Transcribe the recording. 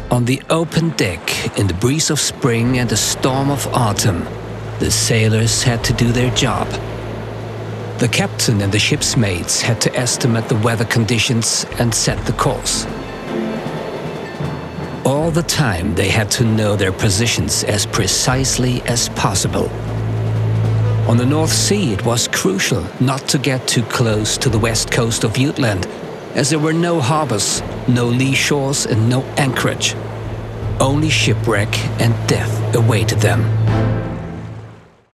On the open deck, in the breeze of spring and the storm of autumn, the sailors had to do their job. The captain and the ship's mates had to estimate the weather conditions and set the course. All the time they had to know their positions as precisely as possible. On the North Sea it was crucial not to get too close to the west coast of Jutland, as there were no harbors, no lee shores and no anchorage. Only shipwreck and death awaited them.